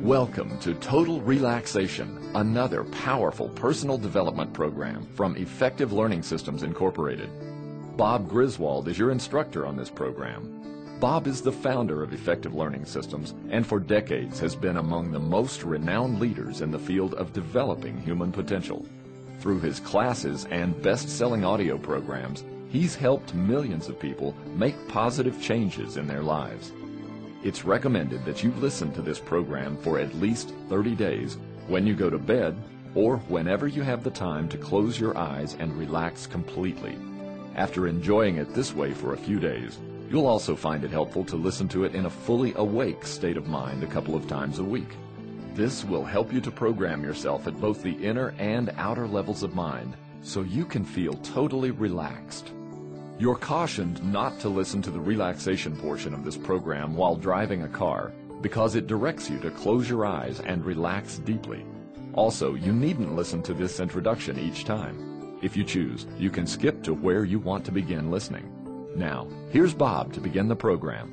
Welcome to Total Relaxation, another powerful personal development program from Effective Learning Systems Incorporated. Bob Griswold is your instructor on this program. Bob is the founder of Effective Learning Systems and for decades has been among the most renowned leaders in the field of developing human potential. Through his classes and best-selling audio programs, he's helped millions of people make positive changes in their lives. It's recommended that you listen to this program for at least 30 days when you go to bed or whenever you have the time to close your eyes and relax completely. After enjoying it this way for a few days, you'll also find it helpful to listen to it in a fully awake state of mind a couple of times a week. This will help you to program yourself at both the inner and outer levels of mind so you can feel totally relaxed. You're cautioned not to listen to the relaxation portion of this program while driving a car because it directs you to close your eyes and relax deeply. Also, you needn't listen to this introduction each time. If you choose, you can skip to where you want to begin listening. Now, here's Bob to begin the program.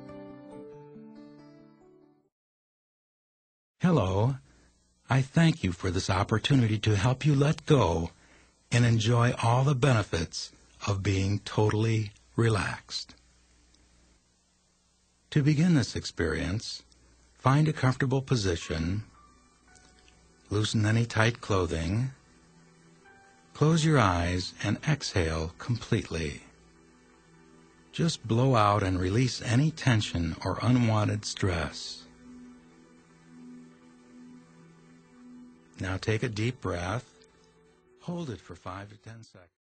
Hello. I thank you for this opportunity to help you let go and enjoy all the benefits of being totally relaxed. To begin this experience, find a comfortable position, loosen any tight clothing, close your eyes and exhale completely. Just blow out and release any tension or unwanted stress. Now take a deep breath, hold it for 5 to 10 seconds.